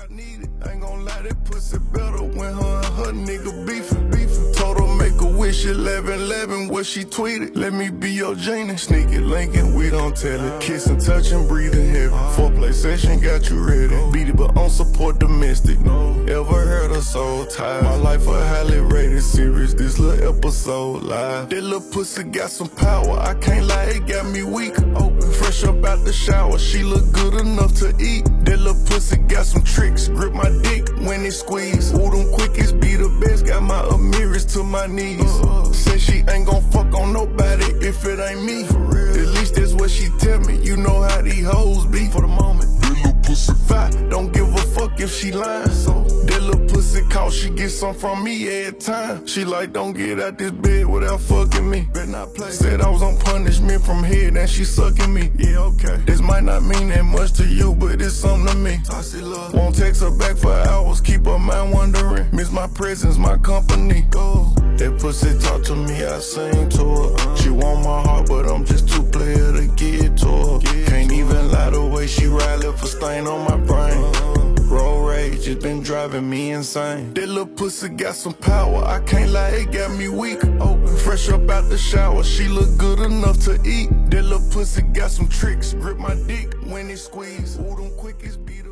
I need it. Ain't gon' lie, that pussy better when her and her nigga beefin'. Told her make a wish 11-11, what she tweeted. Let me be your genie. Sneaky linking, we don't tell it. Kissing, touching, breathing heavy. Foreplay session got you ready. Beat it, but on support domestic. Ever heard a soul tie? My life a highly rated series. This little episode live. That little pussy got some power. I can't lie, it got me weak. Open, fresh up out the shower. She look good enough to eat. That little pussy got some tricks. Grip my dick when it squeeze. Ooh, them quickies be the best. Got my Amiris to my knees. Said she ain't gon' fuck on nobody if it ain't me. At least that's what she tell me. You know how these hoes be. For the moment, that little pussy fine. Don't give a fuck if she lying. So that little pussy call, she get some from me every time. She like, don't get out this bed without fucking me. Better not play. Said I was on punishment from head and she sucking me. Yeah, okay. This might not mean that much to you, but it's something to me. I see love. Won't text her back for hours, keep her mind wondering. Miss my presence, my company. Go. That pussy talk to me, I sing to her. She want my heart, but I'm just too player to get to her. Can't even lie, the way she ride, left a stain on my brain. Road rage, it's been driving me insane. That little pussy got some power, I can't lie, it got me weak. Open, fresh up out the shower, she look good enough to eat. That little pussy got some tricks, grip my dick when it squeeze. Ooh, them quickies be